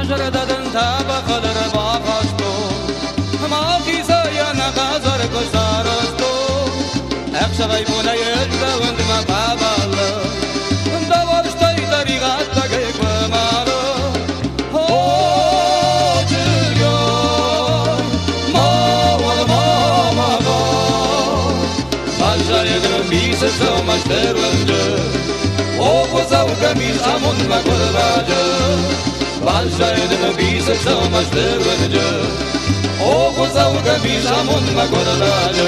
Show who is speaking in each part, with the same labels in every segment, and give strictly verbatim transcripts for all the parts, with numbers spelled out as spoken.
Speaker 1: Majrada dantaba khalar baqasto ma khisa ya naqazar ko sarasto aqshay bunayel dawnd ma babala dawar shtay tariqat tagay qamalo ho jilgo ma wal ma ma ma bajay gambis so mashterwanda o qosau kamis amun ma qurbaja bajay gambis so mashterwanda o qosau kamis amun ma qurbaja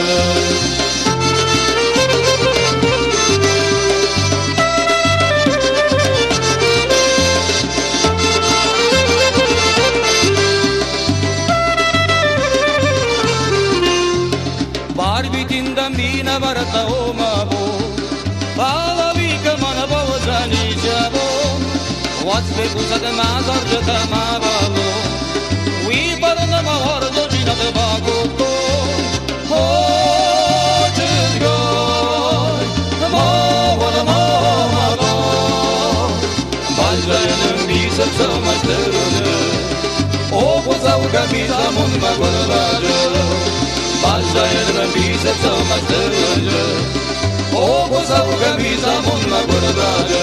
Speaker 1: Barbitinda mina varta o mabo Bala vika mana bawzani jabo What's the kusa de mazar jata mabalo We parna mahar do jina de bagoto Ho jilgo Ma wala ma ma ma Bajrayan bisa sama sterone O kusa ukamisa mun magorbajo Bajrayan bisa sama sterone O kusa ukamisa mun magorbajo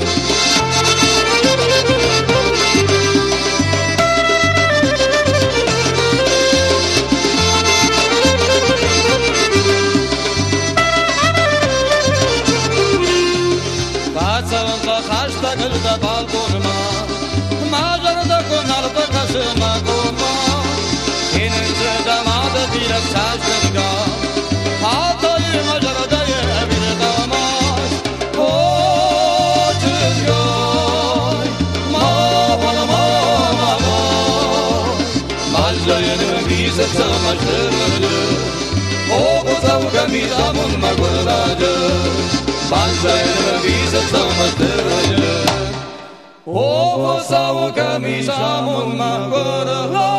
Speaker 1: Kaçanqa xasta gılda balkonma Majarda konarda kaşıma koma Enince damada dilek saçtırga Hatayı majarda bir damat O çizgay Ma bana ma ma ma Majarını bize çamaştırdı O kuzav kamisa mun magurdadı Bajrayan bisa sama sterone O kuzav kamisa mun magurdadı